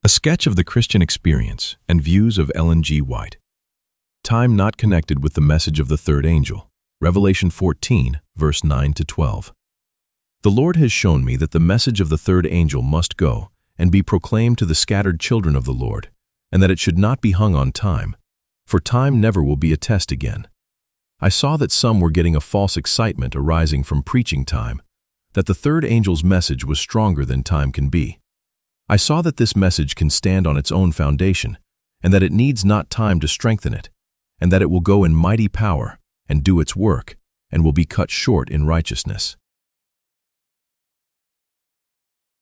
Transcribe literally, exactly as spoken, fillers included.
A sketch of the Christian experience and views of Ellen G. White. Time not connected with the message of the third angel. Revelation fourteen, verse nine to twelve. The Lord has shown me that the message of the third angel must go and be proclaimed to the scattered children of the Lord, and that it should not be hung on time, for time never will be a test again. I saw that some were getting a false excitement arising from preaching time, that the third angel's message was stronger than time can be. I saw that this message can stand on its own foundation, and that it needs not time to strengthen it, and that it will go in mighty power and do its work, and will be cut short in righteousness.